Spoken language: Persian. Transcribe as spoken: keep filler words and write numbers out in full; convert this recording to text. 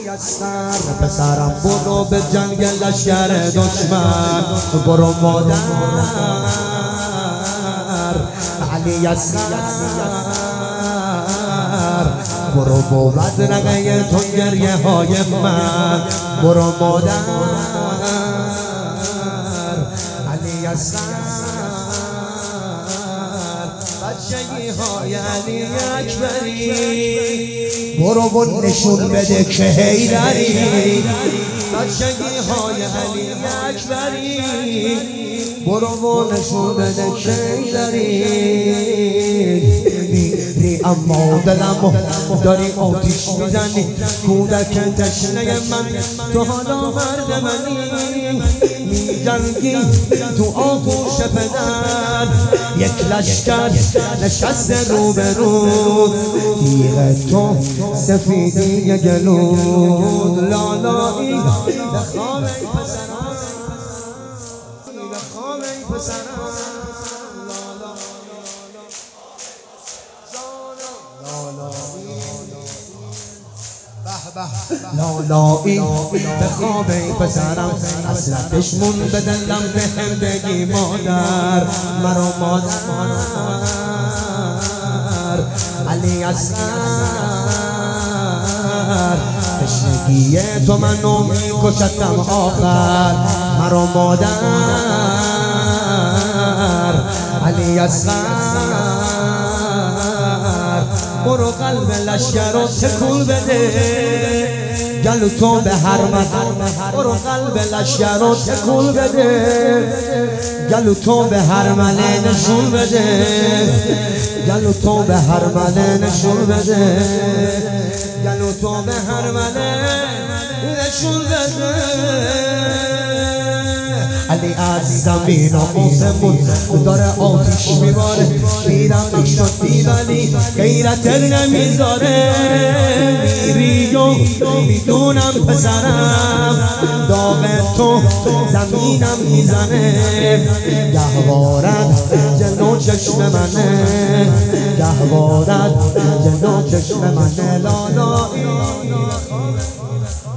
یسر پسرم برو به جنگ لشکر دشمن، برو مادر علی یسر برو بود رقه تو گریه های من، برو مادر علی یسر بچگی های علی اکبری، برو و نشون بده که حیدری. بچگی های علی اکبری، برو و نشون بده که حیدری. میری اما دلمو داری آتیش میزنی، کودک تشنه من تو حالا مرد منی. میجنگی تو آغوش پدر، یک لشکر نشسته رو به رو، تیغ تو سفیدی گلود. لالایی بخوام ای پسرم، بخوام ای پسرم. لالایی بخواب ای پسرم، حسرتش مون به دلم بهم بگی مادر. مرا مادر علی اصغر، تشنگی تو منو میکشتم آخر. مرا مادر علی اصغر، برو قلب لشکر رو تکون بده، گلو تو به هر مدر. برو قلب لشکر رو تکون بده، گلو تو به هر مله نشون بده، گلو تو به هر مله نشون بده، گلو تو به هر مله نشون بده. علی از زمین و آسمون داره آتیش میباره، میرم نشد بیولی غیرت نمیذاره. میری و میدونم پسرم، داغ تو زمینم میزنه. گهوارد جلو چشم منه، گهوارد جلو چشم منه. لالایی